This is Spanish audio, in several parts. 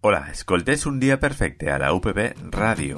Hola, escoltes Un Día Perfecte a la UPB Radio.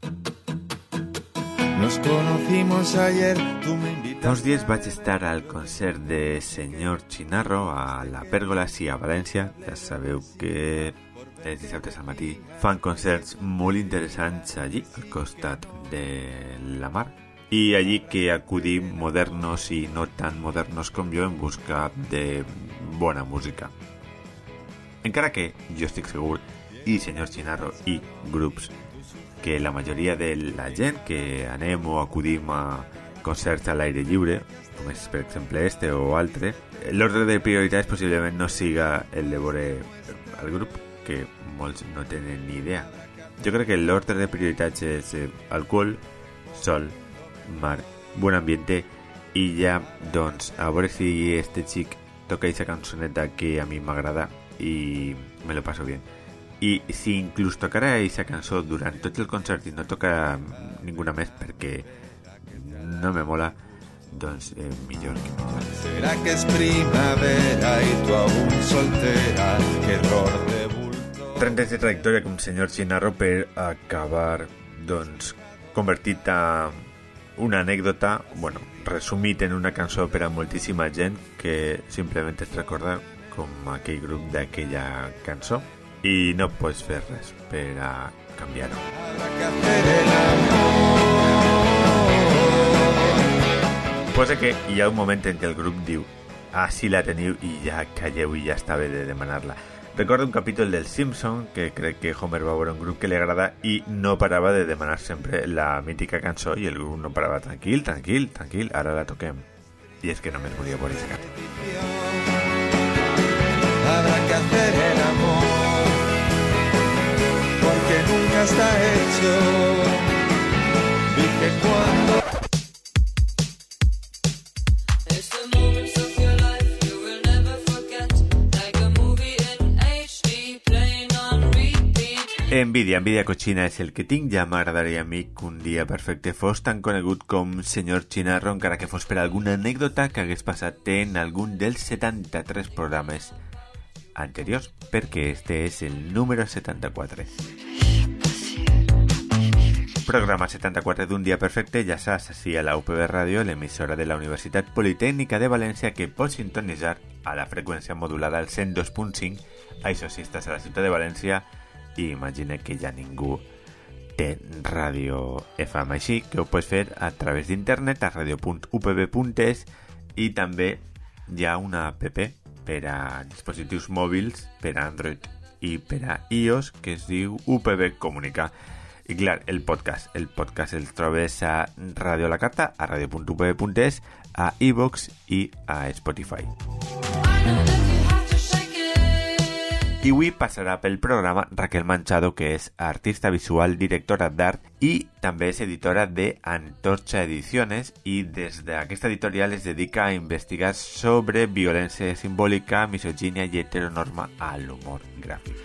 Nos conocimos ayer, tú me invitaste... Fa uns dies vaig estar al concert de Senyor Chinarro a la Pèrgola, sí, a València. Ja sabeu que els dissabtes al matí fan concerts molt interessants allí, al costat de la mar. I allí que acudim modernos i no tan modernos com jo en busca de bona música. Encara que jo estic segur, i Senyor Chinarro i grups, que la majoria de la gent que anem o acudim a concerts a l'aire lliure, com és per exemple este o altre, l'ordre de prioritats possiblement no siga el de veure el grup, que molts no tenen ni idea. Jo crec que l'ordre de prioritats és alcohol, sol, mar, bon ambiente, i ja, doncs, a veure si este xic toca aquesta cançoneta que a mi m'agrada i me lo paso bien. I si inclús tocarà aquesta cançó durant tot el concert i no toca ninguna més perquè no me mola, doncs millor que millor. Será que es primavera y tú aún soltera, qué error de bulto. 30 anys de trajectòria com Senyor Chinarro per acabar, doncs, convertit a una anècdota, bueno, resumit en una cançó per a moltíssima gent que simplement es recorda com aquell grup d'aquella cançó i no pots fer res per a canviar-ho. Posa que hi ha un moment en què el grup diu sí la teniu i ja calleu i ja està bé de demanar-la. Recordo un capítol del Simpson que crec que Homer va veure un grup que li agrada i no parava de demanar sempre la mítica cançó i el grup no parava tranquil, ara la toquem. I és que només volia veure aquesta cançó. Habrá que hacer el amor, porque nunca está hecho. Dije cuando... Envidia cochina és el que tinc. Ja m'agradaria a mi que Un Dia Perfecte fos tan conegut com Senyor Chinarro, encara que fos per alguna anècdota que hagués passat en algun dels 73 programes anteriors, perquè este és el número 74. Programa 74 d'Un Dia Perfecte, ja saps, així a la UPB Ràdio, l'emissora de la Universitat Politècnica de València, que pots sintonitzar a la freqüència modulada al 102.5, això sí, estàs a la ciutat de València, i imagina que ja ningú té ràdio FM, així que ho pots fer a través d'internet a radio.upb.es i també hi ha una app per a dispositius mòbils, per a Android i per a iOS, que es diu UPB Comunica. I clar, el podcast el trobes a Radio La Carta, a radio.upb.es, a iVoox i a Spotify. I avui passarà pel programa Raquel Manchado, que és artista visual, directora d'art i també és editora de Antorcha Ediciones, i des d'aquesta editorial es dedica a investigar sobre violència simbòlica, misogínia i heteronorma a l'humor gràfic.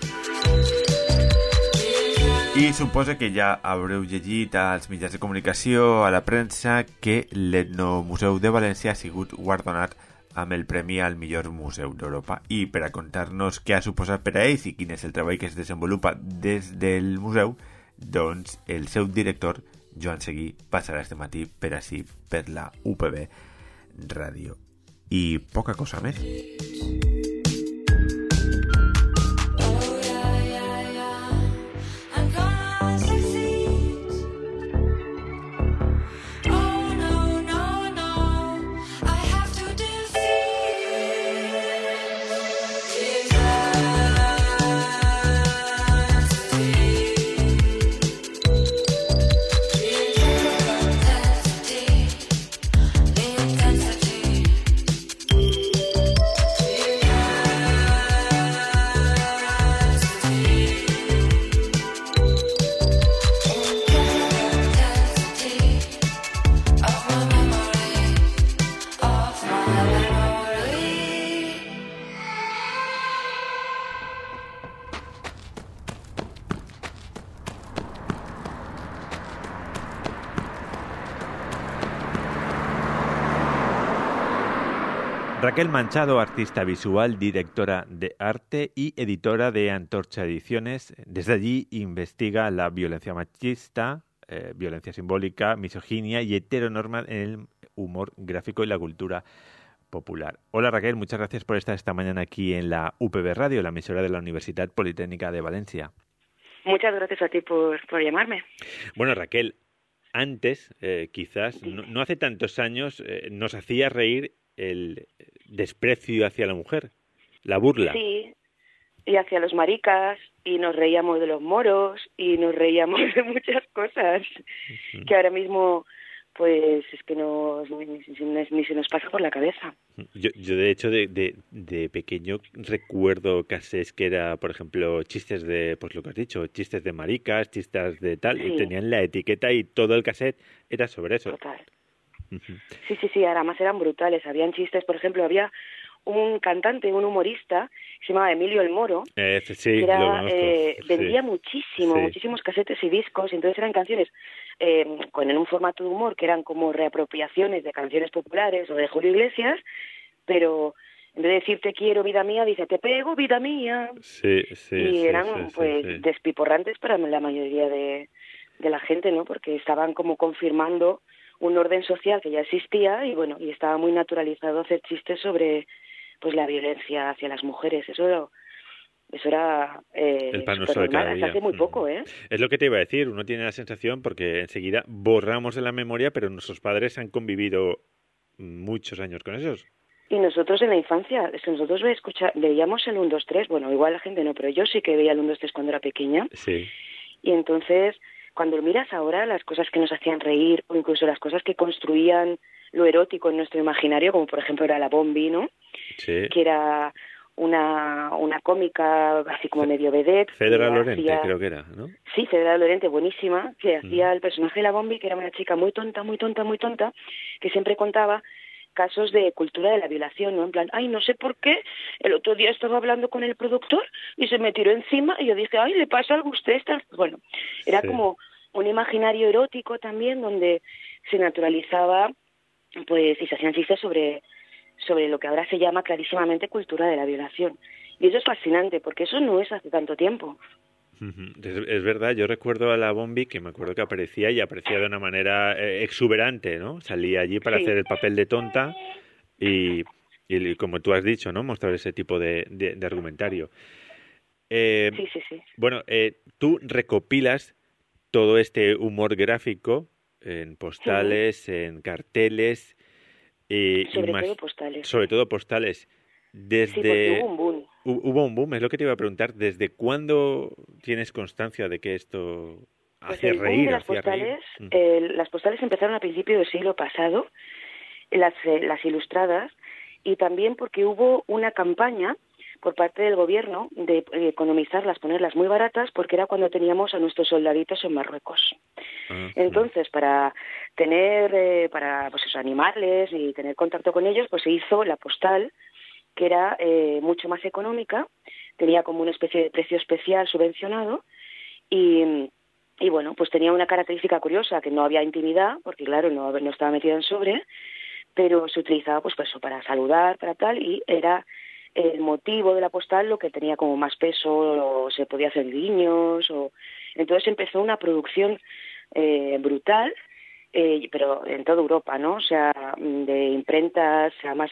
I suposa que ja haureu llegit als mitjans de comunicació, a la premsa, que l'Etnomuseu de València ha sigut guardonat amb el Premi al millor museu d'Europa, i per a contar-nos què ha suposat per a ells i quin és el treball que es desenvolupa des del museu, doncs el seu director, Joan Seguí, passarà este matí per així per la UPB Ràdio. I poca cosa més. Raquel Manchado, artista visual, directora de arte y editora de Antorcha Ediciones. Desde allí investiga la violencia machista, violencia simbólica, misoginia y heteronorma en el humor gráfico y la cultura popular. Hola Raquel, muchas gracias por estar esta mañana aquí en la UPV Radio, la emisora de la Universidad Politécnica de Valencia. Muchas gracias a ti por llamarme. Bueno, Raquel, antes, quizás, no hace tantos años, nos hacía reír el desprecio hacia la mujer, la burla. Sí, y hacia los maricas, y nos reíamos de los moros, y nos reíamos de muchas cosas que ahora mismo, pues, es que ni se nos pasa por la cabeza. Yo de hecho, de pequeño recuerdo cassettes que era, por ejemplo, chistes de, pues lo que has dicho, chistes de maricas, chistes de tal, Sí. y tenían la etiqueta y todo el cassette era sobre eso. Total. Sí, además eran brutales. Habían chistes, por ejemplo, había un cantante, un humorista, se llamaba Emilio el Moro, Sí, que era, lo conozco. vendía Sí. muchísimos casetes y discos, y entonces eran canciones en un formato de humor que eran como reapropiaciones de canciones populares o de Julio Iglesias, pero en vez de decir te quiero, vida mía, dice te pego, vida mía. Sí, Y eran sí. despiporrantes para la mayoría de la gente, ¿no? Porque estaban como confirmando un orden social que ya existía y bueno, y estaba muy naturalizado hacer chistes sobre pues la violencia hacia las mujeres. Eso era el pan nuestro de cada hasta día. hace muy poco, ¿eh? Es lo que te iba a decir, uno tiene la sensación, porque enseguida borramos de la memoria, pero nuestros padres han convivido muchos años con esos. Y nosotros en la infancia, es que nosotros veíamos el 1, 2, 3, bueno, igual la gente no, pero yo sí que veía el 1, 2, 3 cuando era pequeña. Sí. Y entonces, cuando lo miras ahora, las cosas que nos hacían reír, o incluso las cosas que construían lo erótico en nuestro imaginario, como por ejemplo era la Bombi, ¿no? Sí. Que era una cómica así como medio vedette. Fedra Lorente, creo que era, ¿no? Sí, Fedra Lorente, buenísima, que hacía el personaje de la Bombi, que era una chica muy tonta, que siempre contaba casos de cultura de la violación, ¿no? En plan, ay, no sé por qué, el otro día estaba hablando con el productor y se me tiró encima y yo dije, ay, ¿le pasa algo a usted? Bueno, era como un imaginario erótico también donde se naturalizaba, pues, y se hacían chistes sobre lo que ahora se llama clarísimamente cultura de la violación. Y eso es fascinante, porque eso no es hace tanto tiempo. Es verdad, yo recuerdo a la Bombi, que me acuerdo que aparecía de una manera exuberante, ¿no? Salía allí para hacer el papel de tonta y como tú has dicho, ¿no? Mostrar ese tipo de argumentario. Sí. Bueno, tú recopilas todo este humor gráfico en postales, en carteles. Sobre todo postales. Porque hubo un boom. Hubo un boom, es lo que te iba a preguntar. ¿Desde cuándo tienes constancia de que esto hace reír? De las postales empezaron a principios del siglo pasado, las ilustradas, y también porque hubo una campaña por parte del gobierno de economizarlas, ponerlas muy baratas, porque era cuando teníamos a nuestros soldaditos en Marruecos. Entonces, para tener, pues eso, animarles y tener contacto con ellos, pues se hizo la postal, que era mucho más económica, tenía como una especie de precio especial subvencionado y bueno, pues tenía una característica curiosa, que no había intimidad, porque claro, no estaba metida en sobre, pero se utilizaba pues eso, para saludar, para tal, y era el motivo de la postal lo que tenía como más peso, o se podía hacer guiños, entonces empezó una producción brutal, pero en toda Europa, ¿no? O sea, de imprentas, además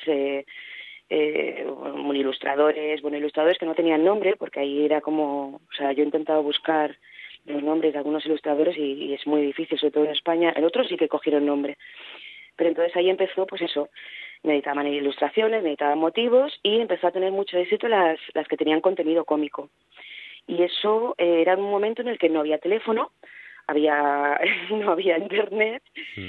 ilustradores que no tenían nombre, porque ahí era como, o sea, yo he intentado buscar los nombres de algunos ilustradores y es muy difícil, sobre todo en España. El otro sí que cogieron nombre, pero entonces ahí empezó, pues eso, necesitaban ilustraciones, necesitaban motivos y empezó a tener mucho éxito las que tenían contenido cómico. Y eso era un momento en el que no había teléfono, no había internet,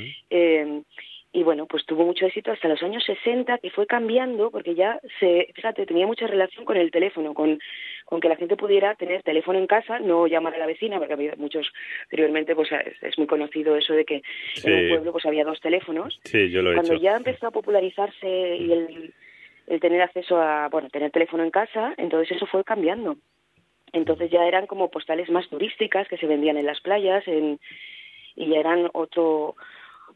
y bueno, pues tuvo mucho éxito hasta los años 60, que fue cambiando, porque ya fíjate, tenía mucha relación con el teléfono, con que la gente pudiera tener teléfono en casa, no llamar a la vecina, porque había muchos, anteriormente pues es muy conocido eso de que en un pueblo pues había 2 teléfonos. Sí, yo lo he Cuando hecho. ya empezó a popularizarse y el tener acceso a, tener teléfono en casa, entonces eso fue cambiando. Entonces ya eran como postales más turísticas que se vendían en las playas y ya eran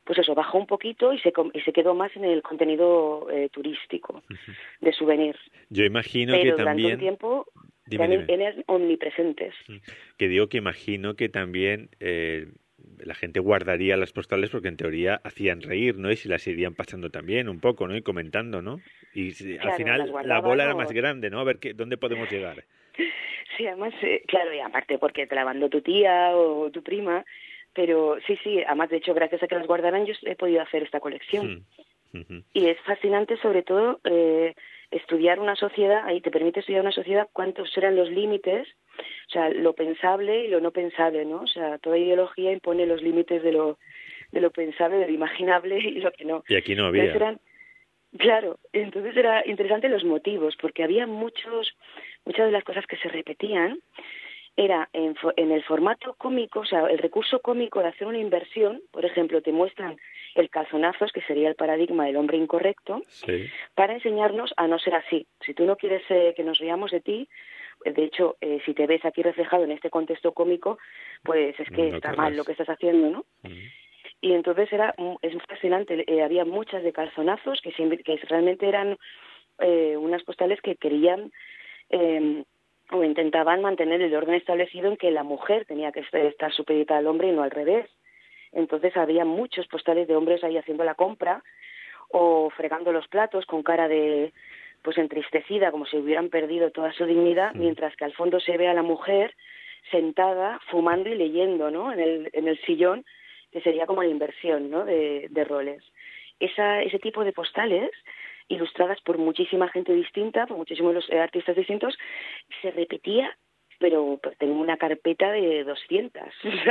pues eso, bajó un poquito y se quedó más en el contenido turístico, de souvenir. Yo imagino pero que durante también... un tiempo Dime. eran omnipresentes. Que digo que imagino que también la gente guardaría las postales porque en teoría hacían reír, ¿no? Y se las irían pasando también un poco, ¿no? Y comentando, ¿no? Y Claro, al final las la guardaban bola era más grande, ¿no? A ver dónde podemos llegar. Sí, además, claro, y aparte porque te la mandó tu tía o tu prima, pero sí, además, de hecho, gracias a que las guardaran, yo he podido hacer esta colección. Y es fascinante, sobre todo, estudiar una sociedad, ahí te permite estudiar una sociedad, cuántos eran los límites, o sea, lo pensable y lo no pensable, ¿no? O sea, toda ideología impone los límites de lo pensable, de lo imaginable y lo que no. Y aquí no había. Claro, entonces era interesante los motivos, porque había muchas de las cosas que se repetían era en el formato cómico, o sea, el recurso cómico de hacer una inversión. Por ejemplo, te muestran el calzonazos, que sería el paradigma del hombre incorrecto, sí, para enseñarnos a no ser así. Si tú no quieres que nos riamos de ti, de hecho, si te ves aquí reflejado en este contexto cómico, pues es que no está querrás. mal lo que estás haciendo, ¿no? Y entonces es fascinante. Había muchas de calzonazos que realmente eran unas postales que querían o intentaban mantener el orden establecido en que la mujer tenía que estar supeditada al hombre y no al revés. Entonces había muchos postales de hombres ahí haciendo la compra o fregando los platos con cara de pues entristecida, como si hubieran perdido toda su dignidad, mientras que al fondo se ve a la mujer sentada, fumando y leyendo, ¿no? En el sillón, que sería como la inversión, ¿no? de roles. Ese tipo de postales, ilustradas por muchísima gente distinta, por muchísimos artistas distintos, se repetía, pero tengo una carpeta de 200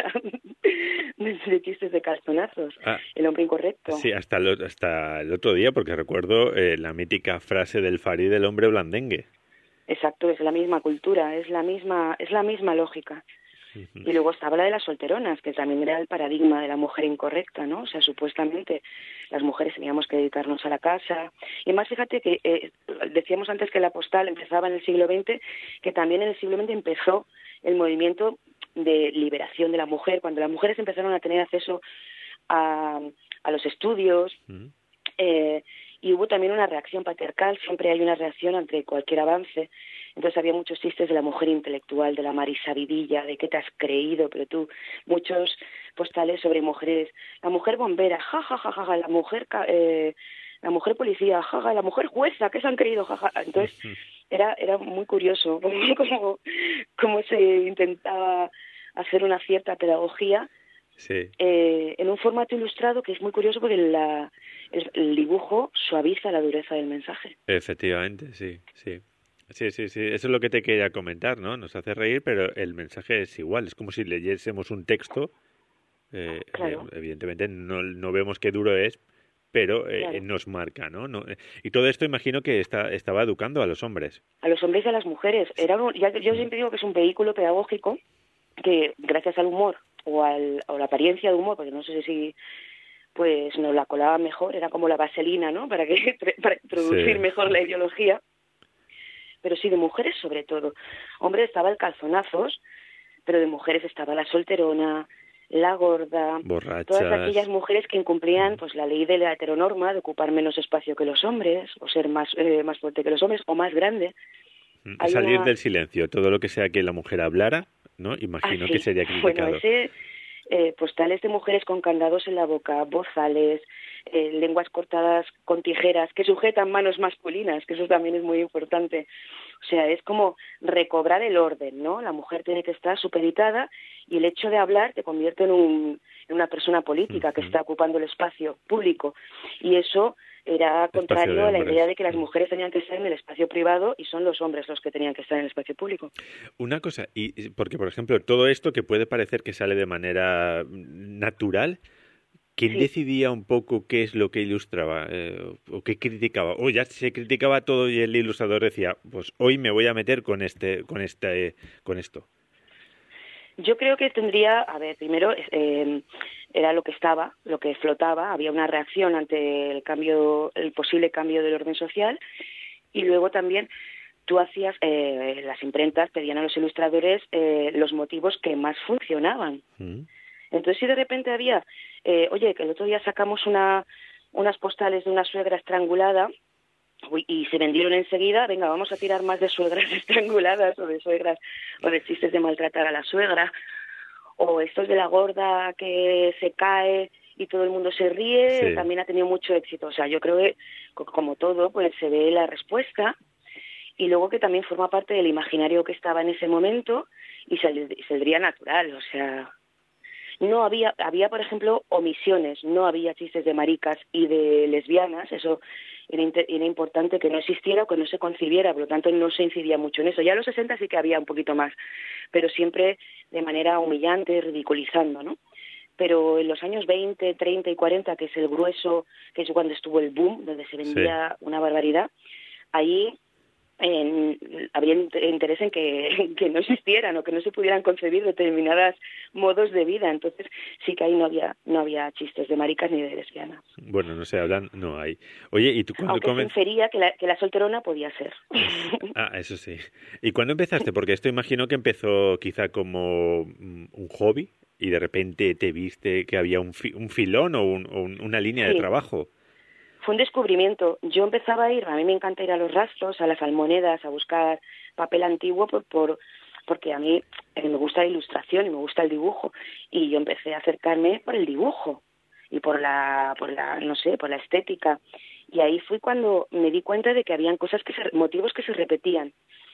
de chistes de calzonazos. El hombre incorrecto. Sí, hasta el otro día, porque recuerdo la mítica frase del Fari del hombre blandengue. Exacto, es la misma cultura, es la misma lógica. Y luego estaba la de las solteronas, que también era el paradigma de la mujer incorrecta, ¿no? O sea, supuestamente las mujeres teníamos que dedicarnos a la casa. Y además, fíjate que decíamos antes que la postal empezaba en el siglo XX, que también en el siglo XX empezó el movimiento de liberación de la mujer, cuando las mujeres empezaron a tener acceso a los estudios, y hubo también una reacción patriarcal. Siempre hay una reacción ante cualquier avance. Entonces había muchos chistes de la mujer intelectual, de la Marisa Vidilla, de qué te has creído, pero tú, muchos postales sobre mujeres, la mujer bombera, ja, ja, ja, ja, ja, la mujer policía, ja, ja, la mujer jueza, ¿qué se han creído, ja, ja? Entonces era muy curioso cómo se intentaba hacer una cierta pedagogía. Sí. En un formato ilustrado que es muy curioso porque el dibujo suaviza la dureza del mensaje. Efectivamente, sí. Sí, eso es lo que te quería comentar, ¿no? Nos hace reír, pero el mensaje es igual. Es como si leyésemos un texto. Claro. Evidentemente no vemos qué duro es, pero claro. Nos marca, ¿no? Y todo esto imagino que estaba educando a los hombres. A los hombres y a las mujeres. Yo siempre digo que es un vehículo pedagógico que, gracias al humor o a la apariencia de humor, porque no sé si pues nos la colaba mejor, era como la vaselina, ¿no? Para introducir mejor la ideología. Pero sí, de mujeres sobre todo. Hombres estaba el calzonazos, pero de mujeres estaba la solterona, la gorda, borrachas, todas aquellas mujeres que incumplían pues la ley de la heteronorma, de ocupar menos espacio que los hombres, o ser más fuerte que los hombres, o más grande. Salir del silencio, todo lo que sea que la mujer hablara, ¿no? Imagino que sería criticado. Bueno, postales de mujeres con candados en la boca, bozales, lenguas cortadas con tijeras que sujetan manos masculinas, que eso también es muy importante. O sea, es como recobrar el orden, ¿no? La mujer tiene que estar supeditada y el hecho de hablar te convierte en una persona política que está ocupando el espacio público. Y eso era contrario a la idea de que las mujeres tenían que estar en el espacio privado y son los hombres los que tenían que estar en el espacio público. Una cosa, porque por ejemplo, todo esto que puede parecer que sale de manera natural, ¿quién decidía un poco qué es lo que ilustraba o qué criticaba? O ya se criticaba todo y el ilustrador decía, pues hoy me voy a meter con esto. Yo creo que tendría, primero era lo que flotaba, había una reacción ante el posible cambio del orden social, y luego también tú hacías, las imprentas pedían a los ilustradores los motivos que más funcionaban. Entonces, si de repente había, oye, que el otro día sacamos unas postales de una suegra estrangulada, y se vendieron enseguida, venga, vamos a tirar más de suegras estranguladas o de suegras o de chistes de maltratar a la suegra, o estos de la gorda que se cae y todo el mundo se ríe, Sí. también ha tenido mucho éxito. O sea, yo creo que, como todo, pues se ve la respuesta, y luego que también forma parte del imaginario que estaba en ese momento y saldría natural. O sea, no había, por ejemplo, omisiones, no había chistes de maricas y de lesbianas, eso era importante que no existiera o que no se concibiera, por lo tanto no se incidía mucho en eso. Ya en los 60 sí que había un poquito más, pero siempre de manera humillante, ridiculizando, ¿no? Pero en los años 20, 30 y 40, que es el grueso, que es cuando estuvo el boom, donde se vendía una barbaridad, ahí habría interés en que no existieran o que no se pudieran concebir determinados modos de vida. Entonces sí que ahí no había chistes de maricas ni de lesbianas. Bueno, no se hablan, no hay. Oye, ¿y tú cuándo Aunque se infería que la solterona podía ser. Ah, eso sí. ¿Y cuándo empezaste? Porque esto imagino que empezó quizá como un hobby y de repente te viste que había un filón o una línea de Sí. trabajo. Fue un descubrimiento. Yo empezaba a mí me encanta ir a los rastros, a las almonedas, a buscar papel antiguo porque a mí me gusta la ilustración y me gusta el dibujo, y yo empecé a acercarme por el dibujo y por la estética, y ahí fue cuando me di cuenta de que habían motivos que se repetían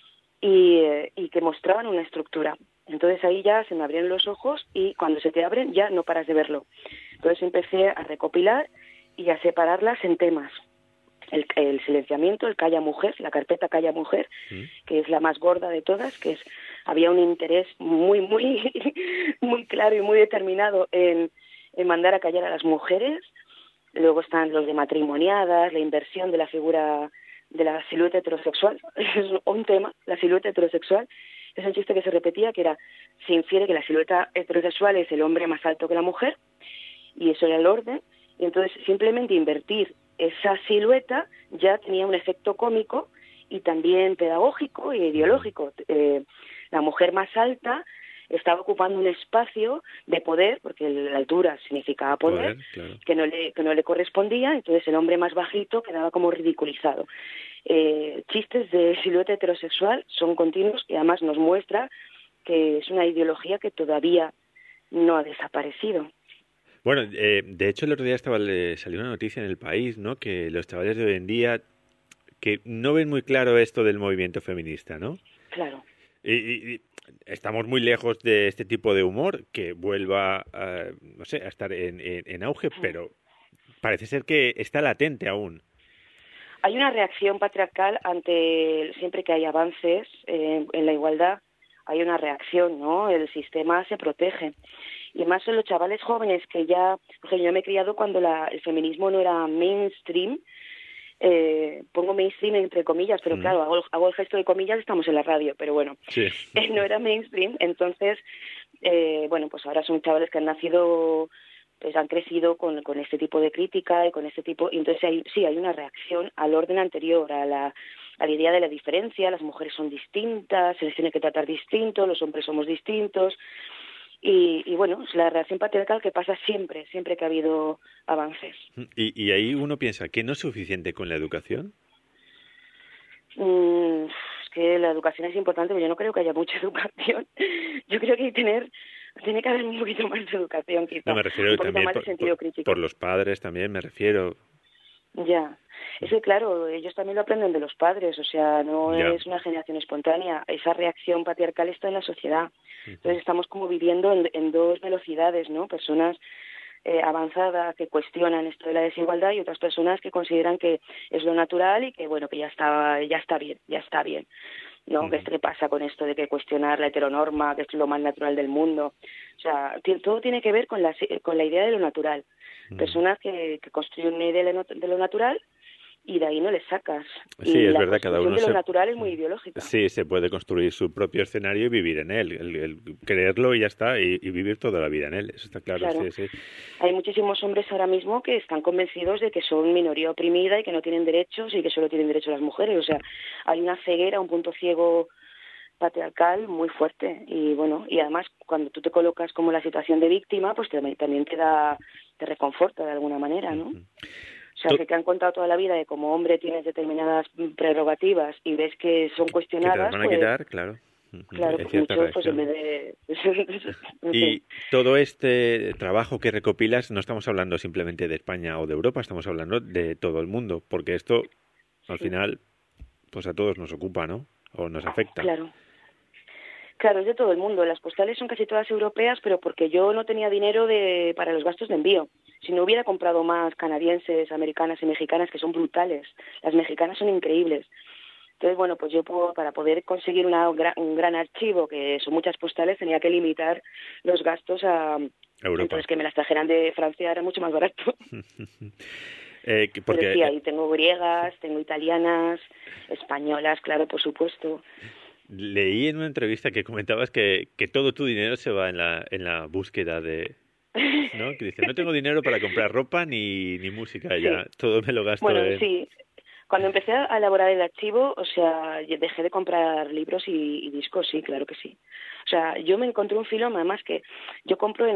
y que mostraban una estructura. Entonces ahí ya se me abrieron los ojos, y cuando se te abren ya no paras de verlo. Entonces empecé a recopilar y a separarlas en temas. El silenciamiento, el calla mujer, la carpeta calla mujer, que es la más gorda de todas, había un interés muy, muy, muy claro y muy determinado en mandar a callar a las mujeres. Luego están los de matrimoniadas, la inversión de la figura de la silueta heterosexual, es un tema, la silueta heterosexual. Es un chiste que se repetía, se infiere que la silueta heterosexual es el hombre más alto que la mujer, y eso era el orden. Y entonces simplemente invertir esa silueta ya tenía un efecto cómico y también pedagógico e ideológico. La mujer más alta estaba ocupando un espacio de poder, porque la altura significaba poder, claro. que no le correspondía. Entonces el hombre más bajito quedaba como ridiculizado. Chistes de silueta heterosexual son continuos, y además nos muestra que es una ideología que todavía no ha desaparecido. Bueno, de hecho el otro día salió una noticia en El País, ¿no? Que los chavales de hoy en día que no ven muy claro esto del movimiento feminista, ¿no? Claro. Y estamos muy lejos de este tipo de humor que vuelva no sé, a estar en auge, pero parece ser que está latente aún. Hay una reacción patriarcal siempre que hay avances en la igualdad, hay una reacción, ¿no? El sistema se protege. Y más son los chavales jóvenes que ya, por ejemplo, yo me he criado cuando el feminismo no era mainstream. Pongo mainstream entre comillas, pero claro, hago el gesto de comillas, estamos en la radio, pero bueno, sí. No era mainstream. Entonces, bueno, pues ahora son chavales que han nacido, pues han crecido con este tipo de crítica y con este tipo, y entonces hay una reacción al orden anterior, a la idea de la diferencia. Las mujeres son distintas, se les tiene que tratar distinto, los hombres somos distintos. Y bueno, es la reacción patriarcal que pasa siempre que ha habido avances. Y ahí uno piensa que no es suficiente con la educación. Es que la educación es importante, pero yo no creo que haya mucha educación. Yo creo que tiene que haber un poquito más de educación, quizá. No, me refiero un poquito también más de sentido crítico. por los padres también, me refiero. Ya, es que claro, ellos también lo aprenden de los padres, o sea, no Ya. es una generación espontánea. Esa reacción patriarcal está en la sociedad. Entonces estamos como viviendo en dos velocidades, ¿no? Personas avanzadas que cuestionan esto de la desigualdad, y otras personas que consideran que es lo natural y que bueno, que ya está bien, ¿no? ¿Qué pasa con esto de que cuestionar la heteronorma, que es lo más natural del mundo? O sea, todo tiene que ver con la idea de lo natural. Personas que construyen una idea de lo natural, y de ahí no le sacas. Sí, y es la verdad, cada uno construcción de lo natural es muy ideológica. Sí, se puede construir su propio escenario y vivir en él, el creerlo y ya está, y vivir toda la vida en él, eso está claro. Sí. Hay muchísimos hombres ahora mismo que están convencidos de que son minoría oprimida y que no tienen derechos y que solo tienen derecho las mujeres. O sea, hay una ceguera, un punto ciego patriarcal muy fuerte. Y bueno, y además cuando tú te colocas como la situación de víctima, pues también te reconforta de alguna manera, ¿no? O sea, que te han contado toda la vida de como hombre tienes determinadas prerrogativas y ves que son cuestionadas, que te las van a quitar, claro. Claro, pues mucho, pues en vez de... Y todo este trabajo que recopilas, no estamos hablando simplemente de España o de Europa, estamos hablando de todo el mundo, porque esto, al final, pues a todos nos ocupa, ¿no? O nos afecta. Claro. Claro, es de todo el mundo. Las postales son casi todas europeas, pero porque yo no tenía dinero para los gastos de envío. Si no hubiera comprado más canadienses, americanas y mexicanas, que son brutales. Las mexicanas son increíbles. Entonces, bueno, pues yo para poder conseguir un gran archivo, que son muchas postales, tenía que limitar los gastos a Europa. Entonces, que me las trajeran de Francia era mucho más barato. Porque... Pero sí, ahí tengo griegas, tengo italianas, españolas, claro, por supuesto. Leí en una entrevista que comentabas que todo tu dinero se va en la búsqueda de... ¿no? Que dice, no tengo dinero para comprar ropa ni música, ya todo me lo gasto en... Sí. Cuando empecé a elaborar el archivo, o sea, dejé de comprar libros y discos, sí, claro que sí. O sea, yo me encontré un filón, además que yo compro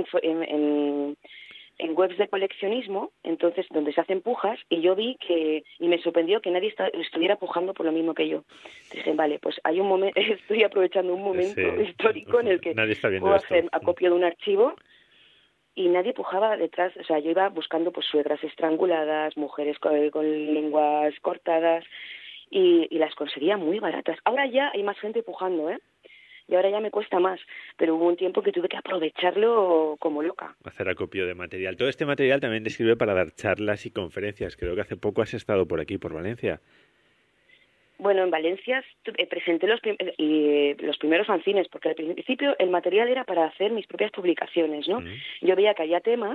en webs de coleccionismo, entonces, donde se hacen pujas, y yo vi y me sorprendió que nadie estuviera pujando por lo mismo que yo. Dije, vale, pues hay un momento, estoy aprovechando un momento histórico en el que puedo hacer acopio de un archivo, y nadie pujaba detrás. O sea, yo iba buscando pues suegras estranguladas, mujeres con lenguas cortadas, y las conseguía muy baratas. Ahora ya hay más gente pujando, y ahora ya me cuesta más, pero hubo un tiempo que tuve que aprovecharlo como loca. Hacer acopio de material. Todo este material también te sirve para dar charlas y conferencias. Creo que hace poco has estado por aquí, por Valencia. Bueno, en Valencia presenté los primeros fanzines, porque al principio el material era para hacer mis propias publicaciones, ¿no? Yo veía que había temas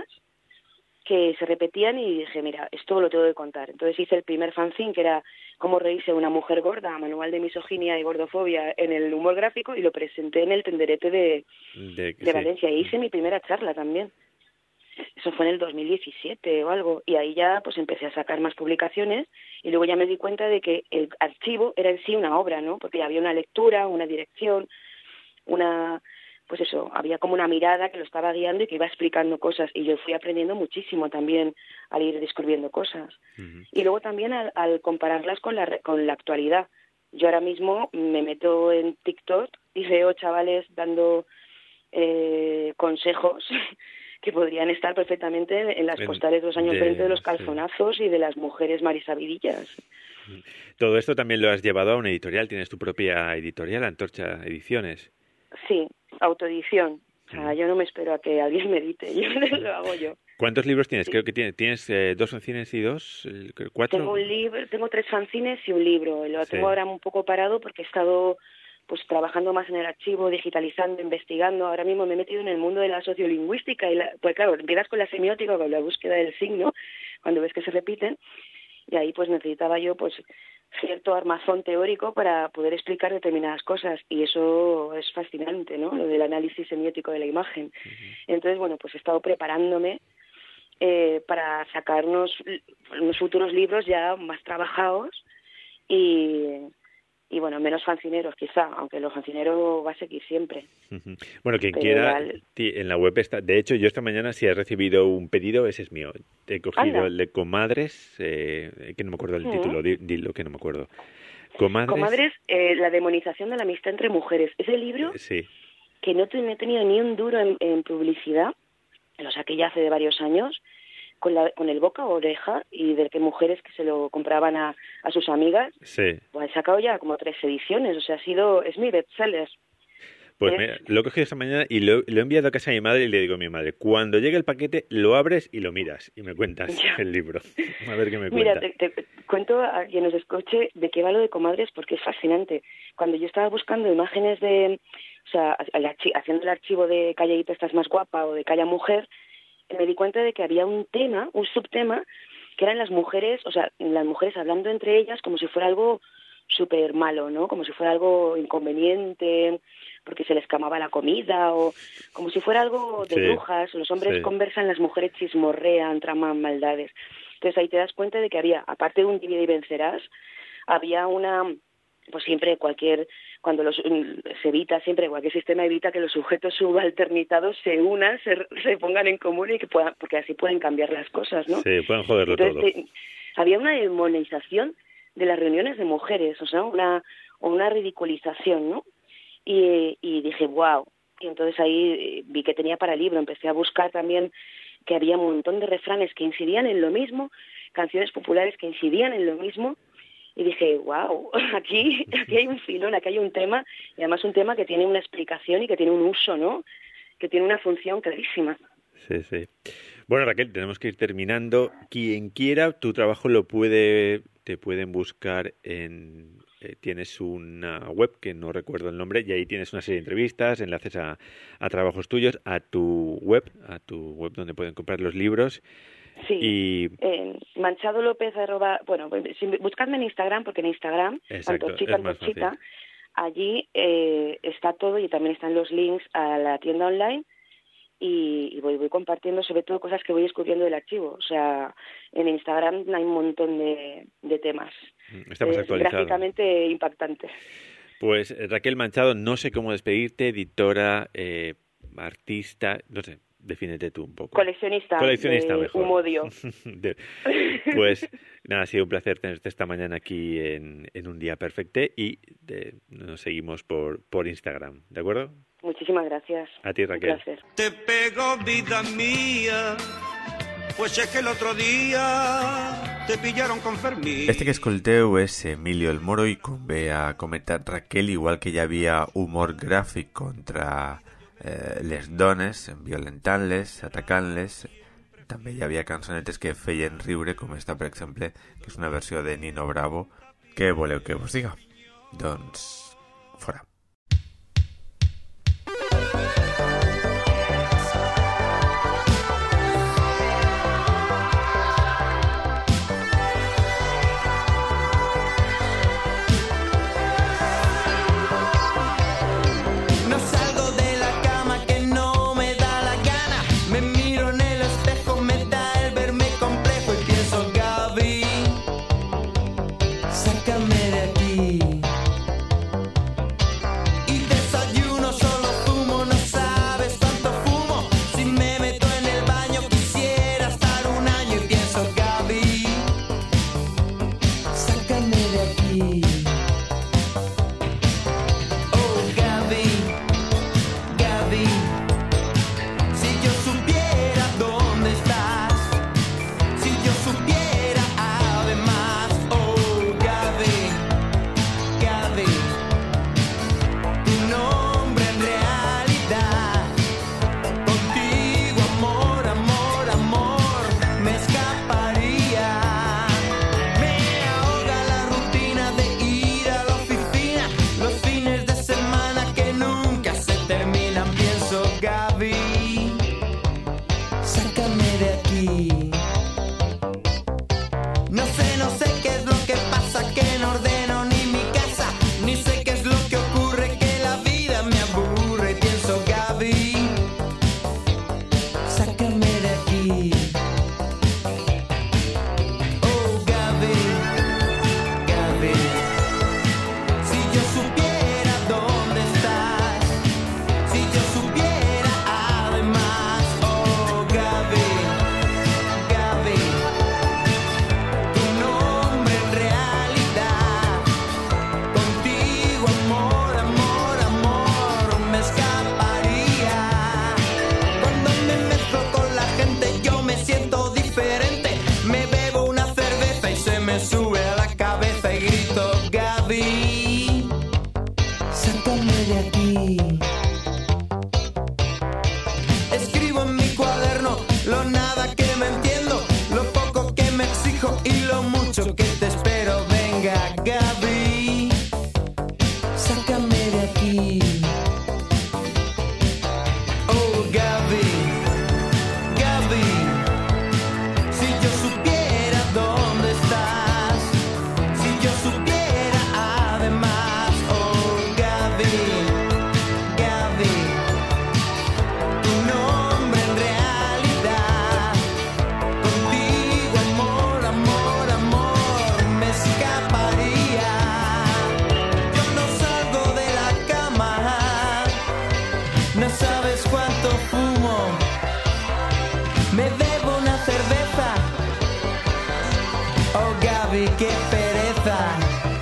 que se repetían y dije, mira, esto lo tengo que contar. Entonces hice el primer fanzine, que era cómo reírse de una mujer gorda, manual de misoginia y gordofobia en el humor gráfico, y lo presenté en el Tenderete de Valencia. Y hice mi primera charla también. Eso fue en el 2017 o algo, y ahí ya pues empecé a sacar más publicaciones, y luego ya me di cuenta de que el archivo era en sí una obra, ¿no? Porque había una lectura, una dirección, pues eso, había como una mirada que lo estaba guiando y que iba explicando cosas, y yo fui aprendiendo muchísimo también al ir descubriendo cosas. Y luego también al compararlas con la actualidad. Yo ahora mismo me meto en TikTok y veo chavales dando consejos que podrían estar perfectamente en las postales de los años 20 de los calzonazos y de las mujeres marisabidillas. Todo esto también lo has llevado a una editorial, tienes tu propia editorial, Antorcha Ediciones. Sí, autoedición. O sea, yo no me espero a que alguien me edite, yo lo hago yo. ¿Cuántos libros tienes? Sí. Creo que tienes 2 fanzines y 4. Tengo 3 fanzines y un libro. Lo tengo ahora un poco parado porque he estado pues trabajando más en el archivo, digitalizando, investigando. Ahora mismo me he metido en el mundo de la sociolingüística pues claro, empiezas con la semiótica, con la búsqueda del signo, cuando ves que se repiten, y ahí pues necesitaba yo pues cierto armazón teórico para poder explicar determinadas cosas, y eso es fascinante, ¿no? Lo del análisis semiótico de la imagen. Entonces, bueno, pues he estado preparándome para sacar unos futuros libros ya más trabajados y bueno, menos fancineros quizá, aunque lo fancinero va a seguir siempre. Bueno, quien quiera, en la web está. De hecho, yo esta mañana si he recibido un pedido, ese es mío. He cogido el de Comadres, que no me acuerdo el título, dilo que no me acuerdo. Comadres, la demonización de la amistad entre mujeres. Ese libro que no he tenido ni un duro en publicidad, lo saqué ya hace de varios años, con el boca a oreja, y de que mujeres que se lo compraban a sus amigas. Sí. Pues he sacado ya como 3 ediciones, o sea, es mi bestseller. Pues mira, lo he cogido esta mañana y lo he enviado a casa de mi madre, y le digo a mi madre, cuando llegue el paquete lo abres y lo miras y me cuentas el libro. A ver qué me cuenta. Mira, te cuento a quien nos escuche de qué va lo de Comadres, porque es fascinante. Cuando yo estaba buscando imágenes o sea, haciendo el archivo de Calladita estás más guapa o de Calla mujer, me di cuenta de que había un subtema, que eran las mujeres, o sea, las mujeres hablando entre ellas como si fuera algo súper malo, ¿no? Como si fuera algo inconveniente, porque se les quemaba la comida, o como si fuera algo de brujas. Los hombres conversan, las mujeres chismorrean, traman maldades. Entonces ahí te das cuenta de que había, aparte de un divide y vencerás, había pues siempre cualquier cuando se evita siempre, cualquier sistema evita que los sujetos subalternizados se unan, se pongan en común y que puedan, porque así pueden cambiar las cosas, ¿no? Sí, pueden joderlo. Entonces, todo. Había una demonización de las reuniones de mujeres, o sea, una ridiculización, ¿no? Y dije, wow. Y entonces ahí vi que tenía para libro, empecé a buscar también que había un montón de refranes que incidían en lo mismo, canciones populares que incidían en lo mismo, y dije, wow, aquí hay un filón, aquí hay un tema, y además un tema que tiene una explicación y que tiene un uso, ¿no? Que tiene una función clarísima. Sí, sí. Bueno, Raquel, tenemos que ir terminando. Quien quiera, tu trabajo te pueden buscar en... tienes una web que no recuerdo el nombre y ahí tienes una serie de entrevistas, enlaces a trabajos tuyos, a tu web donde pueden comprar los libros. Sí, y... Manchado López, bueno, buscadme en Instagram, porque en Instagram, exacto, Antorchita, Antorchita, allí está todo y también están los links a la tienda online y voy compartiendo sobre todo cosas que voy descubriendo del archivo. O sea, en Instagram hay un montón de temas. Está más actualizado. Gráficamente impactantes. Pues Raquel Manchado, no sé cómo despedirte, editora, artista, no sé. Defínete tú un poco. Coleccionista mejor. Humodio. Pues nada, ha sido un placer tenerte esta mañana aquí en Un Día Perfecto y nos seguimos por Instagram, ¿de acuerdo? Muchísimas gracias. A ti, Raquel. Un placer. Te pego, vida mía, pues es que el otro día te pillaron con Fermín. Este que escolteu és Emilio el Moro i com bé ha comentat Raquel, igual que hi havia humor gràfic contra les dones, violentant-les, atacant-les, també hi havia cançonetes que feien riure, com esta, per exemple, que és una versió de Nino Bravo. Què voleu que us diga? Doncs, fora. sabes cuánto fumo. Me bebo una cerveza. Oh Gaby, qué pereza.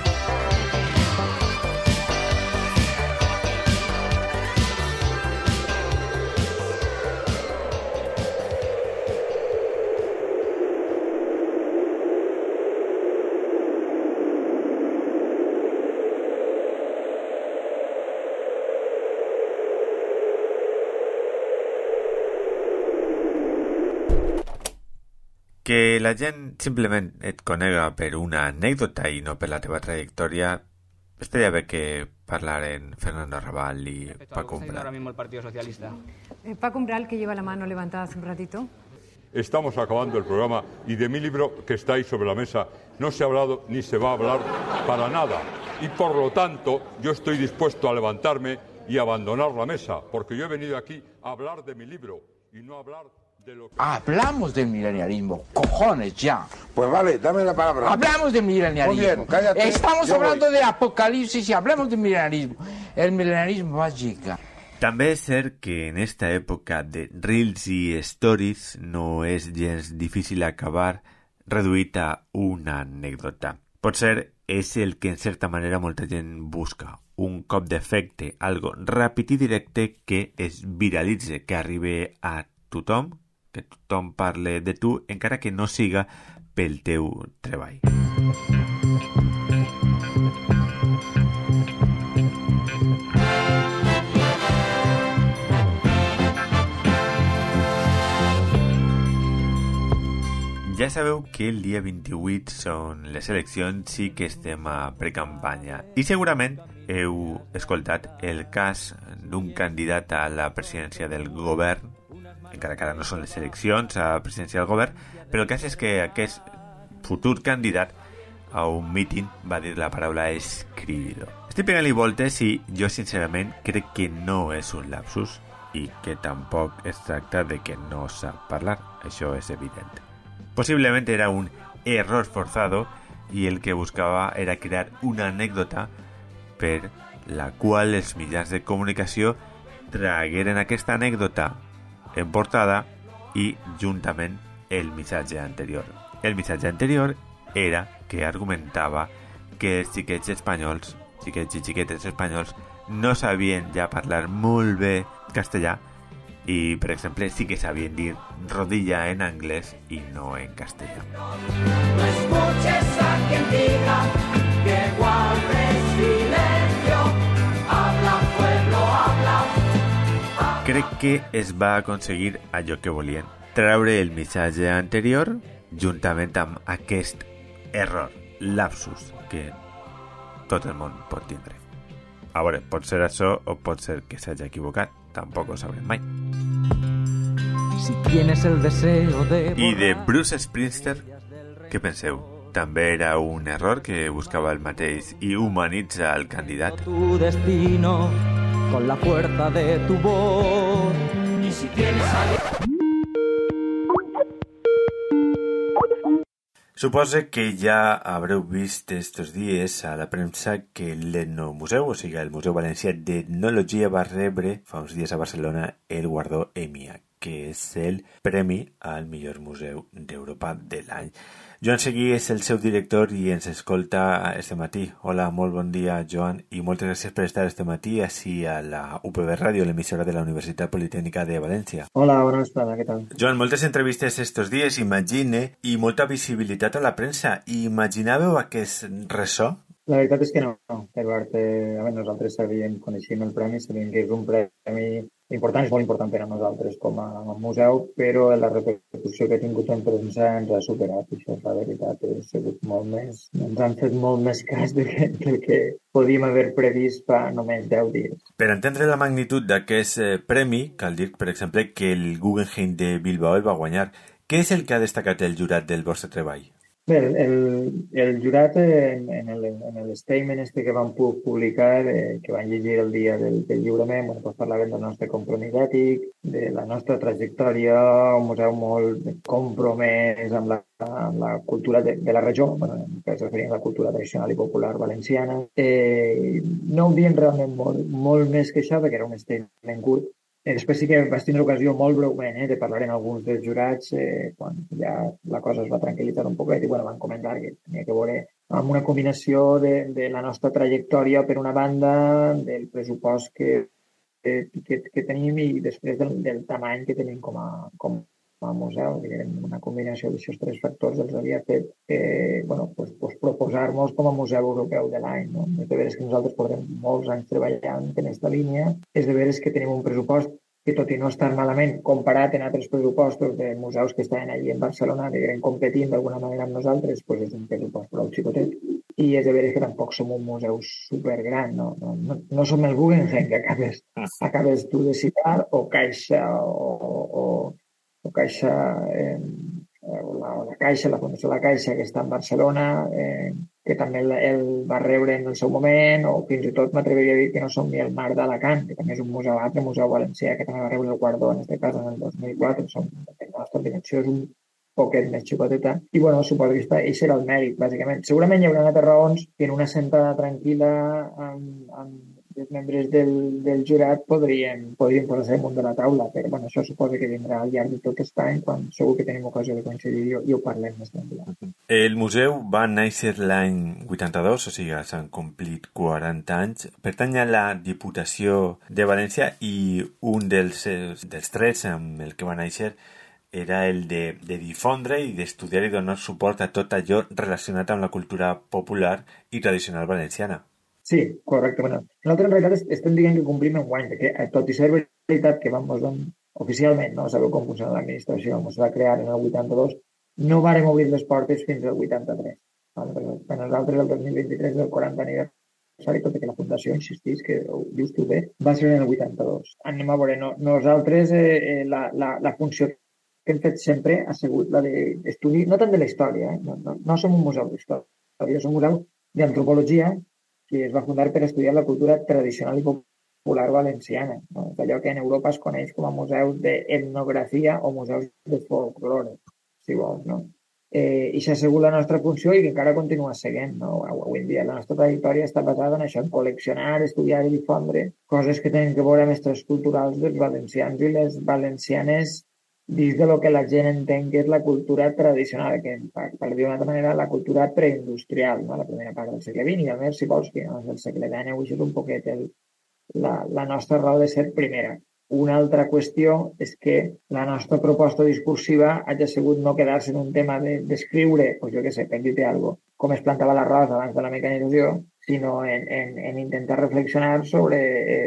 Que la gent simplement et conega per una anècdota i no per la teva trajectòria, estaria bé que parlaren Fernando Arrabal y Paco Umbral. Ahora mismo el Partido Socialista. Paco Umbral, que lleva la mano levantada hace un ratito. Estamos acabando el programa y de mi libro que está ahí sobre la mesa no se ha hablado ni se va a hablar para nada. Y por lo tanto yo estoy dispuesto a levantarme y abandonar la mesa, porque yo he venido aquí a hablar de mi libro y no a hablar de lo que... Hablamos del milenialismo, cojones ya. Pues vale, dame la palabra. Hablamos del milenialismo. Muy bien, cállate. Estamos hablando de apocalipsis y hablemos del milenialismo. El milenialismo va a llegar. També és cert que en esta època de Reels i Stories no és gens difícil acabar reduït a una anècdota. Potser és el que en certa manera molta gent busca. Un cop d'efecte, algo ràpid i directe que es viralitze, que arribi a tothom, que tothom parle de tu, encara que no siga pel teu treball. Ja sabeu que el dia 28 són les eleccions i que estem a precampanya. I segurament heu escoltat el cas d'un candidat a la presidència del govern, encara que ara no són les eleccions a la presidència del govern, però el cas és que aquest futur candidat a un míting va dir la paraula escribido. Estic pegant-li voltes i jo sincerament crec que no és un lapsus i que tampoc es tracta de que no sap parlar, això és evident. Posiblemente era un error forzado y el que buscaba era crear una anècdota per la qual els mitjans de comunicació tragueren aquesta anècdota en portada i juntament el missatge anterior. El missatge anterior era que argumentava que els xiquets espanyols, xiquets i xiquetes espanyols, no sabien ja parlar molt bé castellà i, per exemple, sí que sabien dir rodilla en anglès i no en castellà. No escuches a quien diga que guardes silencio. Habla, pueblo, habla. Crec que es va aconseguir allò que volien, treure el missatge anterior juntament amb aquest error, lapsus, que tot el món pot tindre. A veure, pot ser això o pot ser que s'hagi equivocat, tampoc ho sabrem mai. Si tienes el deseo de... I de Bruce Springsteen, què penseu? També era un error que buscava el mateix i humanitza el candidat? Tu destino con la fuerza de tu voz. Y si tienes... Suposo que ja haureu vist estos dies a la premsa que l'Etnomuseu, o sigui, el Museu Valencià d'Etnologia, va rebre fa uns dies a Barcelona el guardó EMIA, que és el Premi al millor museu d'Europa de l'any. Joan Seguí és el seu director i ens escolta este matí. Hola, molt bon dia, Joan, i moltes gràcies per estar este matí així a la UPB Ràdio, l'emissora de la Universitat Politècnica de València. Hola, bona vesprada, què tal? Joan, moltes entrevistes estos dies, imagine, i molta visibilitat a la premsa. Imaginàveu aquest ressò? La veritat és que no. Per part, nosaltres coneixíem el premi, sabíem que és un premi important, és molt important per a nosaltres com a museu, però la repercussió que ha tingut en premsa ens ha superat. Això, la veritat, ens han fet molt més cas del que podíem haver previst fa només 10 dies. Per entendre la magnitud d'aquest premi, cal dir, per exemple, que el Guggenheim de Bilbao el va guanyar. Què és el que ha destacat el jurat del vostre treball? Bé, el jurat en el statement que van publicar, que van llegir el dia del lliurament, doncs parlaven del nostre compromís ètic, de la nostra trajectòria, un museu molt compromès amb la cultura de la regió, que es referien a la cultura tradicional i popular valenciana. No ho dient realment molt més que això, perquè era un statement curt, Després sí que vaig tindre ocasió molt breument de parlar amb alguns dels jurats quan ja la cosa es va tranquil·litzar un poquet i van comentar que tenia que veure amb una combinació de la nostra trajectòria per una banda, del pressupost que tenim i després del tamany que tenim com a museu. Una combinació d'aquests tres factors els havia fet proposar-nos com a Museu Europeu de l'any. No? És de veres que nosaltres portem molts anys treballant en aquesta línia, és de veres que tenim un pressupost que, tot i no estar malament comparat amb altres pressupostos de museus que estaven allí en Barcelona, competint d'alguna manera amb nosaltres, és un pressupost prou xicotet. I és de veres que tampoc som un museu supergran, no som el Guggenheim que acabes tu de citar, o Caixa, o Caixa, la Caixa, la Fundació de la Caixa, que està en Barcelona, que també el va rebre en el seu moment, o fins i tot m'atreviria a dir que no som ni el Mar d'Alacant, que també és un museu altre, Museu Valencià, que també va rebre el guardó, en aquest cas, en el 2004. La nostra dimensió és un poquet més xicoteta. I, suposo que aquest serà el mèrit, bàsicament. Segurament hi haurà altres raons que en una sentada tranquil·la amb els membres del jurat podrien posar-se damunt de la taula, però això suposa que vindrà al llarg de tot aquest any, quan segur que tenim ocasió de coincidir i ho parlem més tranquil·la. El museu va néixer l'any 82, o sigui, s'han complit 40 anys. Pertany a la Diputació de València i un dels trets amb el que va néixer era el de difondre i d'estudiar i donar suport a tot allò relacionat amb la cultura popular i tradicional valenciana. Sí, correcte. Nosaltres en realitat estem dient que complim en guany, perquè tot i ser veritat que vam oficialment, no sabeu com funciona l'administració, ens va crear en el 82, no vàrem obrir les portes fins al 83. Per nosaltres el 2023 del 40 aniversari, tot i que la Fundació insistís, que ho dius tu bé, va ser en el 82. Anem a veure, nosaltres la funció que hem fet sempre ha sigut la d'estudi, no tant de la història, no som un museu d'història, som un museu d'antropologia que es va fundar per estudiar la cultura tradicional i popular valenciana. No? Allò que en Europa es coneix com a museus d'etnografia o museus de folklore, si vols. No? I s'ha sigut la nostra funció i que encara continua seguint. No? Avui en dia la nostra trajectòria està basada en això, en col·leccionar, estudiar i difondre coses que tenen que veure amb els trets culturals dels valencians i les valencianes dins de lo que la gent entén que és la cultura tradicional, que per dir d'una altra manera, la cultura preindustrial, no? La primera part del segle XX, i a més, si vols, que del segle XIX, això és un poquet la nostra raó de ser primera. Una altra qüestió és que la nostra proposta discursiva hagi sigut no quedar-se en un tema d'escriure, jo què sé, per dir-te alguna cosa, com es plantava l'arròs abans de la mecanització, sinó en intentar reflexionar sobre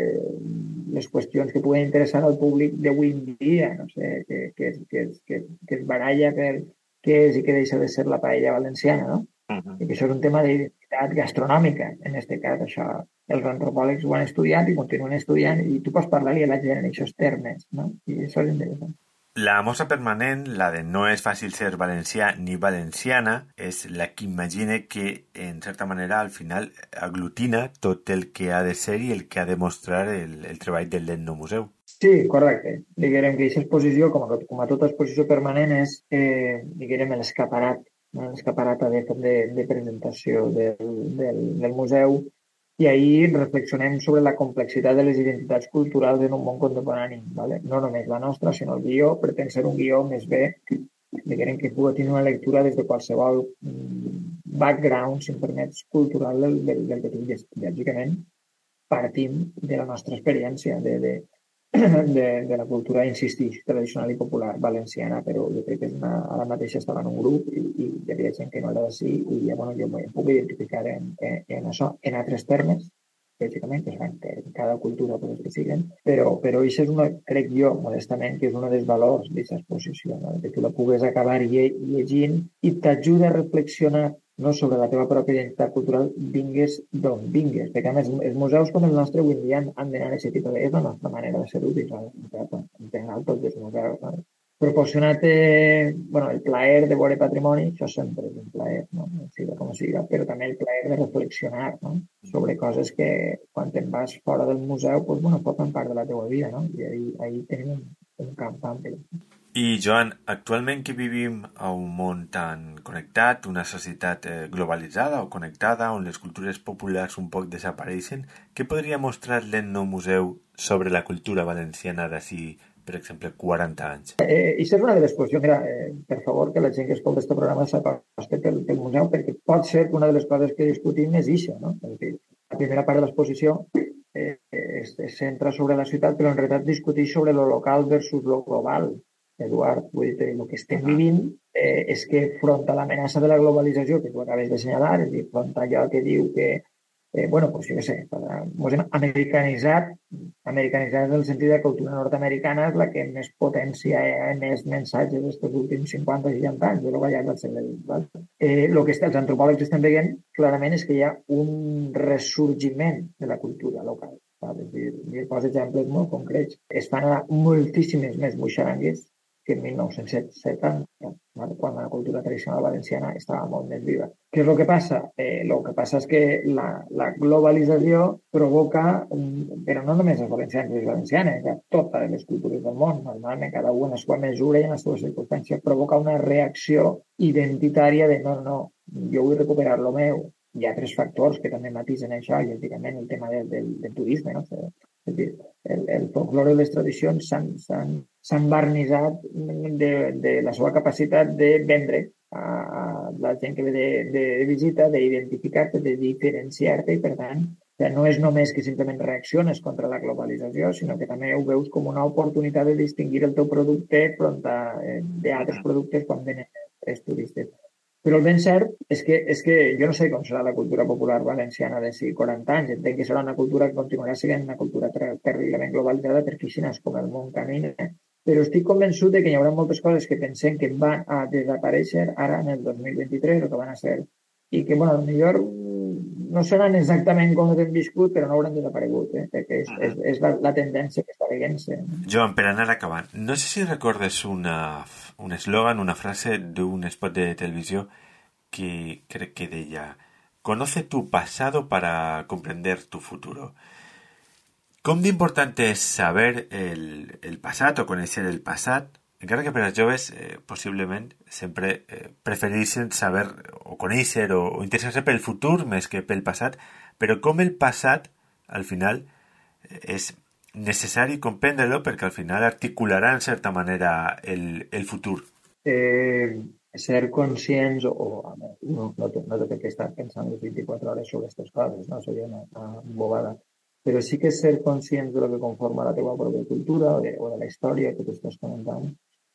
les qüestions que puguen interessar al públic d'avui en dia, no sé, que es baralla per què és i què deixa de ser la paella valenciana, no? I que això és un tema d'identitat gastronòmica, en aquest cas. Això els antropòlegs ho han estudiat i continuen estudiant i tu pots parlar-li a la gent en aquests termes, no? I això és interessant. La mostra permanent, la de no és fàcil ser valencià ni valenciana, és la que imagina que, en certa manera, al final aglutina tot el que ha de ser i el que ha de mostrar el treball del Etnomuseu. Sí, correcte. Diguem que aquesta exposició, com a tota exposició permanent, és l'escaparat, l'escaparat de presentació del museu. I ahir reflexionem sobre la complexitat de les identitats culturals en un món contemporani. ¿vale? No només la nostra, sinó el guió pretén ser un guió més bé, diguem que pugui tenir una lectura des de qualsevol background, si em permets, cultural del que tinguis. Lògicament, partim de la nostra experiència de la cultura, insistix, tradicional i popular valenciana, però jo crec que ara mateix estava en un grup i hi havia gent que no era d'ací i jo em puc identificar en això, en altres termes, lògicament, que cada cultura pot que siguen, però això és crec jo, modestament, que és un dels valors d'aquesta exposició, no? Que tu la pugues acabar llegint i t'ajuda a reflexionar no sobre la teva pròpia identitat cultural, vingues d'on vingues. Perquè, a més, els museus com el nostre avui en dia han d'anar a aquest tipus és la nostra manera de ser útils, en general, tots els museus. No? Proporcionar-te el plaer de veure patrimoni, això sempre és un plaer, no? Siga com siga, però també el plaer de reflexionar, no? Sobre coses que quan te'n vas fora del museu formen part de la teva vida, no? I ahí tenim un camp ampli. I, Joan, actualment que vivim a un món tan connectat, una societat globalitzada o connectada, on les cultures populars un poc desapareixen, què podria mostrar l'Etnomuseu sobre la cultura valenciana d'ací, per exemple, 40 anys? I és una de les qüestions, mira, per favor, que la gent que escolta aquest programa s'acosti pel museu, perquè pot ser que una de les coses que discutim és això, no? És dir, la primera part de l'exposició es centra sobre la ciutat, però en realitat discutir sobre lo local versus lo global. Eduard, vull dir, el que estem vivint és que front a l'amenaça de la globalització, que tu acabes d'assenyalar, és a dir, front a allò que diu que, bueno, doncs jo què sé, ens hem americanitzat en el sentit de la cultura nord-americana és la que més potència ha emès mensatges aquests últims 50-60 anys, de lo que hi ha del segle XX. El que els antropòlegs estan veient clarament és que hi ha un ressorgiment de la cultura local. És dir, poso exemples molt concrets. Es fan moltíssimes més moixarangues que en 1970, quan la cultura tradicional valenciana estava molt més viva. Què és el que passa? El que passa és que la globalització provoca, però no només els valencians i les valencianes, totes les cultures del món, normalment cada una a la seva mesura i en la seva circumstància, provoca una reacció identitària de no, jo vull recuperar lo meu. Hi ha altres factors que també matisen això, i lògicament el tema del turisme, no? És dir, el folklore i les tradicions s'han barnitzat de la seva capacitat de vendre a la gent que ve de visita, d'identificar-te, de diferenciar-te, i per tant no és només que simplement reacciones contra la globalització, sinó que també ho veus com una oportunitat de distingir el teu producte front d'altres productes quan venen els turistes. Però el ben cert és que jo no sé com serà la cultura popular valenciana d'ací 40 anys. Entenc que serà una cultura que continuarà sent una cultura terriblement globalitzada perquè així és com el món camina. Però estic convençut que hi haurà moltes coses que pensem que van a desaparèixer ara en el 2023 o que van a ser. I que, bueno, potser no seran exactament com les hem viscut, però no hauran desaparegut, perquè és la tendència que està veient-se. Joan, per anar acabant, no sé si recordes un eslògan, una frase d'un spot de televisió que crec que deia: conoce tu pasado para comprender tu futuro. Com d'important és saber el passat o conèixer el passat, encara que per als joves possiblement sempre prefereixen saber o conèixer o interessar-se pel futur més que pel passat, però com el passat al final és necessari comprendre-lo perquè al final articularà en certa manera el futur. Ser conscients no té que estar pensant les 24 hores sobre aquestes coses, no? Seria una bobada. Però sí que ser conscients de lo que conforma la teva pròpia cultura o de la història que tu estàs comentant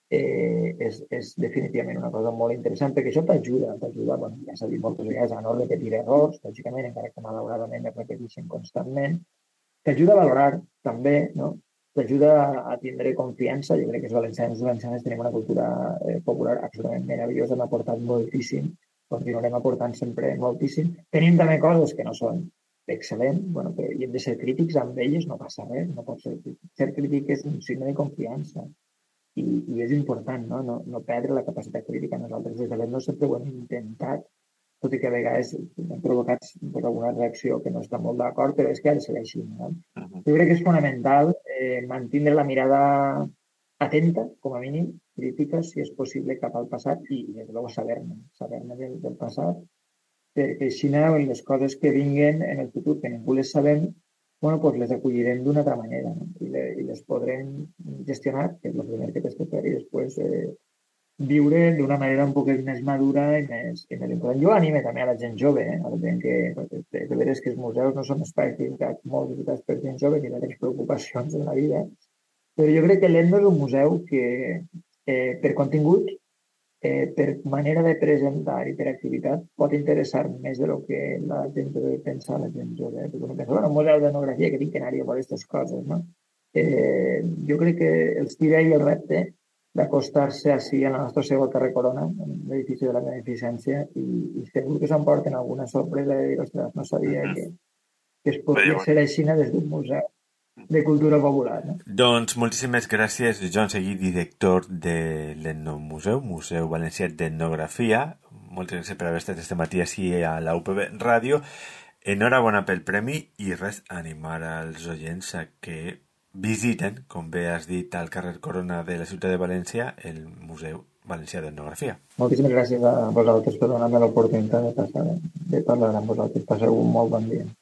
és definitivament una cosa molt interessant, perquè això t'ajuda, bueno, ja s'ha dit moltes vegades, a no repetir errors, lògicament, encara que malauradament es repeteixen constantment. T'ajuda a valorar també, no? T'ajuda a tindre confiança. Jo crec que els valencians i valencianes tenim una cultura popular absolutament meravellosa, hem aportat moltíssim, continuarem aportant sempre moltíssim. Tenim també coses que no són excel·lent, bueno, però hi hem de ser crítics amb elles, no passa res, no pot ser crític. Ser crític és un signe de confiança i és important, no perdre la capacitat crítica. Nosaltres des de l'ETNO sempre ho hem intentat, tot i que a vegades hem provocat alguna reacció que no està molt d'acord, però és que ha de ser així. No? Jo crec que és fonamental mantenir la mirada atenta, com a mínim, crítica, si és possible, cap al passat i, des de saber-ne del passat, perquè així les coses que vinguen en el futur, que ningú les sabem, bueno, pues les acollirem d'una altra manera, no? I les podrem gestionar, que és el primer que tens que fer, i després viure d'una manera un poc més madura i més important. Jo anime també a la gent jove, a la gent que de veres que els museus no són espais dedicats molt visitats per gent jove ni altres preocupacions en la vida, però jo crec que l'ETNO és un museu que per contingut, per manera de presentar i per activitat pot interessar més de lo que la gent deu pensar, la gent jove. Un museu d'etnografia que tinc que anar-hi a veure aquestes coses, no? Jo crec que els tira i el repte d'acostar-se així a la nostra seu al carrer Corona, l'edifici de la Beneficència, i segur que s'emporten alguna sorpresa de dir, ostres, no sabia que es podia ser així des d'un museu de cultura popular. No? Doncs moltíssimes gràcies, Joan Seguí, director de l'Etnomuseu, Museu Valencià d'Etnografia. Moltes gràcies per haver estat este matí així a la UPB Ràdio. Enhorabona pel premi i res, animar als oients a que visiten, com bé has dit, al carrer Corona de la ciutat de València, el Museu Valencià d'Etnografia. Moltíssimes gràcies a vosaltres per donar-me l'oportunitat de parlar amb vosaltres. Passeu un molt bon dia.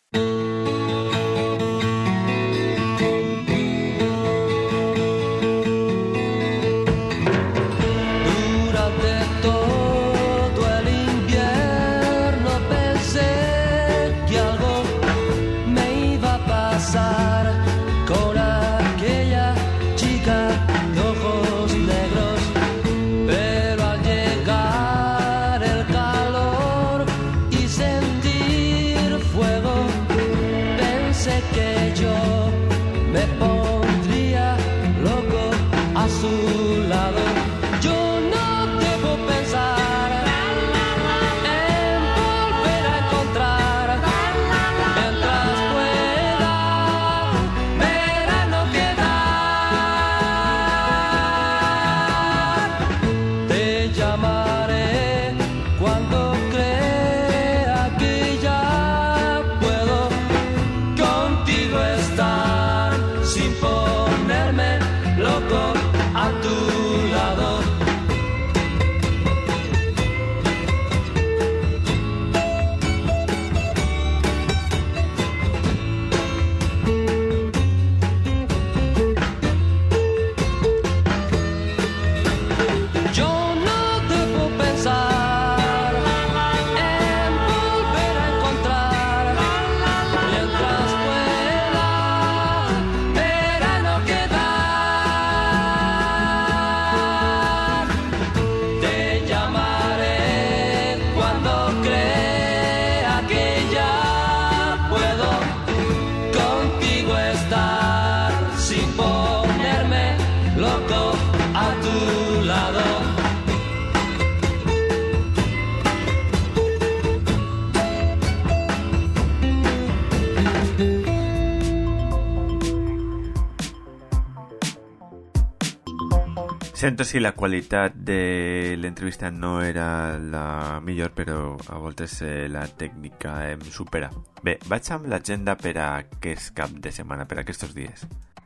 Sento si la qualitat de l'entrevista no era la millor, però a voltes la tècnica em supera. Bé, vaig amb l'agenda per a aquest cap de setmana, per a aquests dies.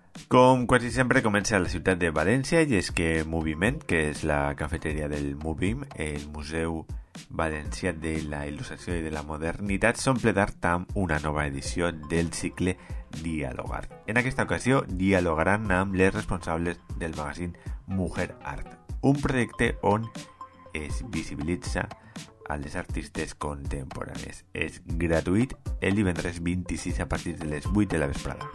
Com quasi sempre comença a la ciutat de València, i és que Moviment, que és la cafeteria del Movim, el Museu Valencià de la Il·lustració i de la Modernitat, s'omple d'art amb una nova edició del cicle Dialogar. En aquesta ocasió dialogaran amb les responsables del magazín Mujer Art, un projecte on es visibilitza a les artistes contemporànies. És gratuït el divendres 26 a partir de les 8 de la vesprada.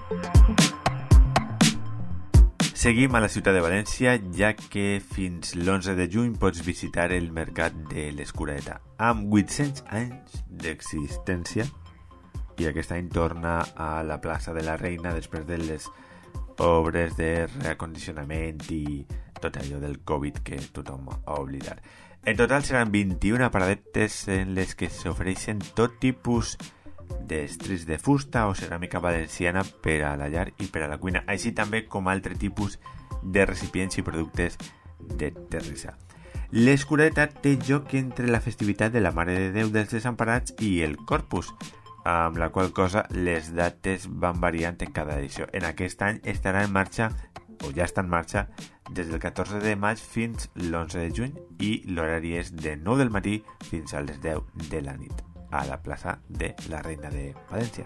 Seguim a la ciutat de València, ja que fins l'11 de juny pots visitar el Mercat de l'Escureta. Amb 800 anys d'existència, i aquest any torna a la plaça de la Reina després de les obres de reacondicionament i tot allò del Covid que tothom ha oblidat. En total seran 21 paradetes en les que s'ofereixen tot tipus d'estris de fusta o ceràmica valenciana per a la llar i per a la cuina, així també com altre tipus de recipients i productes de terrissa. L'Escureta té lloc entre la festivitat de la Mare de Déu dels Desemparats i el Corpus, amb la qual cosa les dates van variant en cada edició. En aquest any estarà en marxa, o ja està en marxa, des del 14 de maig fins l'11 de juny, i l'horari és de 9 del matí fins a les 10 de la nit, a la plaça de la Reina de València.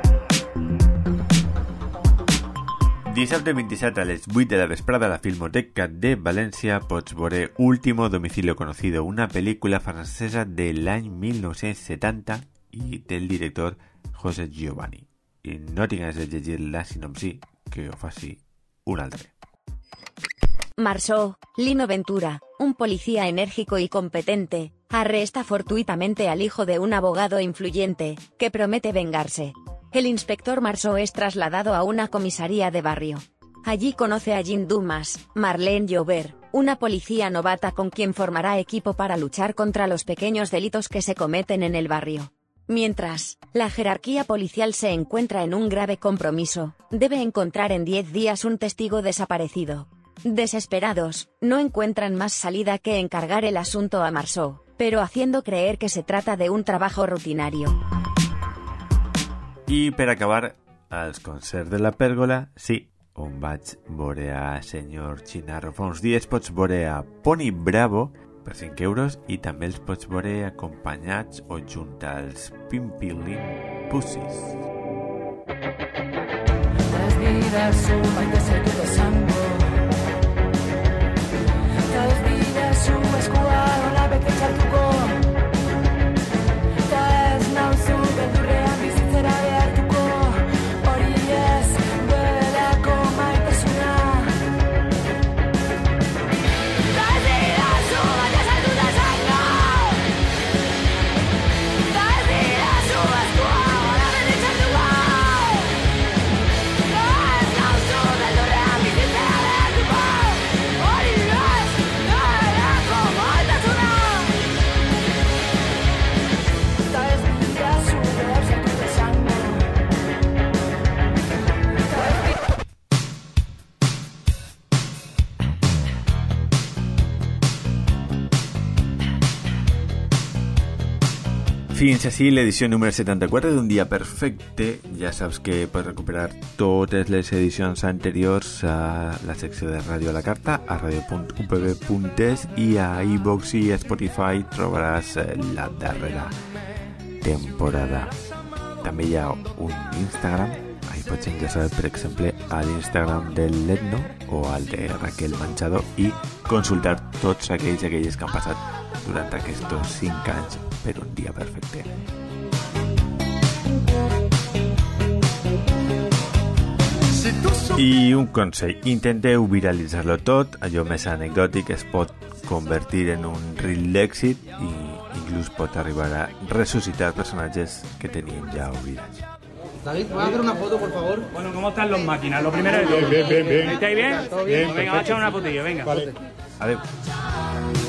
Dissabte 27 a les 8 de la vesprada a la Filmoteca de València pots veure Último Domicilio Conocido, una pel·lícula francesa de l'any 1970 i del director José Giovanni. I no tinc ganes de llegir la sinopsi, que ho faci un altre. Marceau, Lino Ventura, un policía enérgico y competente, arresta fortuitamente al hijo de un abogado influyente, que promete vengarse. El inspector Marceau es trasladado a una comisaría de barrio. Allí conoce a Jean Dumas, Marlene Joubert, una policía novata con quien formará equipo para luchar contra los pequeños delitos que se cometen en el barrio. Mientras, la jerarquía policial se encuentra en un grave compromiso, debe encontrar en 10 días un testigo desaparecido. Desesperados, no encuentran más salida que encargar el asunto a Marceau, pero haciendo creer que se trata de un trabajo rutinario. I per acabar, als concerts de la Pèrgola, sí, on vaig veure a senyor Chinarro fa uns dies. Pots veure a Pony Bravo per 5 euros i també els pots veure acompanyats o junt als Pimpilin Pussies. Desbidazu maite zaitut esango eta desbidazu eskua nola bete txartuko eta ez nauzu beldurrean bizitzera behartuko hori ez duelako maitasuna eta desbidazu maite zaitut esango eta desbidazu eskua nola bete txartuko Fins així l'edició número 74 d'un dia perfecte. Ja saps que pots recuperar totes les edicions anteriors a la secció de Ràdio a la Carta, a radio.upb.es, i a iVoox i Spotify trobaràs la darrera temporada. També hi ha un Instagram, ahí pots enllaçar, per exemple, a l'Instagram del Letno o al de Raquel Manchado i consultar tots aquelles que han passat durant aquests 5 anys per un dia perfecte. I un consell, intenteu viralitzar-lo tot, allò més anecdòtic es pot convertir en un reel d'èxit i inclús pot arribar a resucitar personatges que teníem ja oblidats. David, ¿puedo hacer una foto, por favor? Bueno, ¿cómo están los máquinas? Lo primero de todo. Bien. ¿Estáis bien? ¿Todo bien? Venga, vamos a echar una fotilla, venga. Vale. Adeu.